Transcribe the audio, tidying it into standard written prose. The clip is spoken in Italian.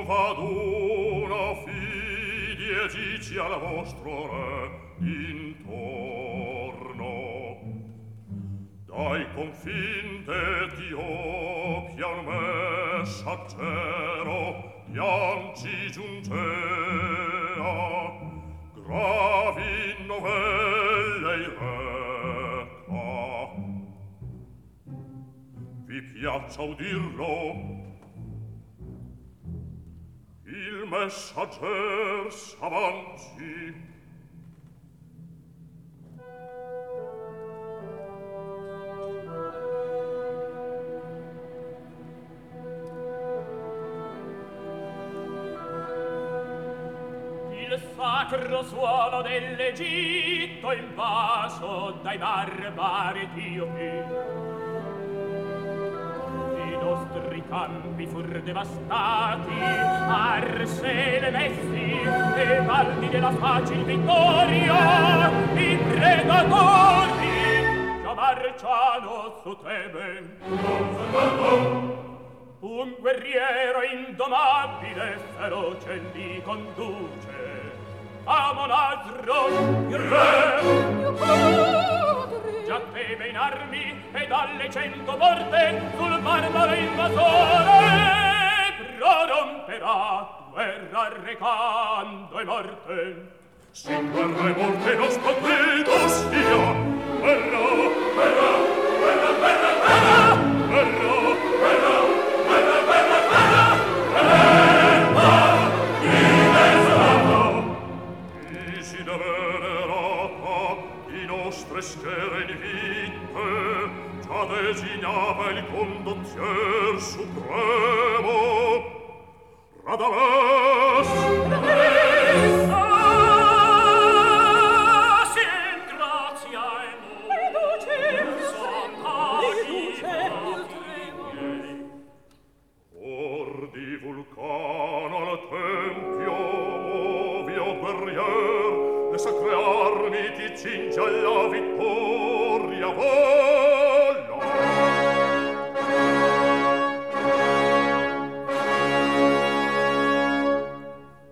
faduno fidi e gici al vostro re intorno. Dai confin d'Etiopia un messaggero pianci giungea, gravi novelle il reca. Vi piaccia udirlo? Il messagger s'avanzi. Il sacro suolo dell'Egitto invaso dai barbari etiopi. I nostri campi fur devastati, arse le messi e valdi della facil vittoria. I predatori già marciano su Tebe. Un guerriero indomabile feroce li conduce. Amonasro, il re, mio padre, già Tebe in armi e dalle 100 porte sul barbaro invasore proromperà guerra recando e morte. Si guerra e morte non spavento sia. Guerra, guerra, guerra, guerra, guerra, guerra, guerra, guerra, guerra, guerra, guerra, guerra. Isi da venerata i nostre schiere invitte, già designava il condottier supremo. Radames! Radames! Vulcano al tempio, ovvio guerrier, le sacre armi ti cinge alla vittoria.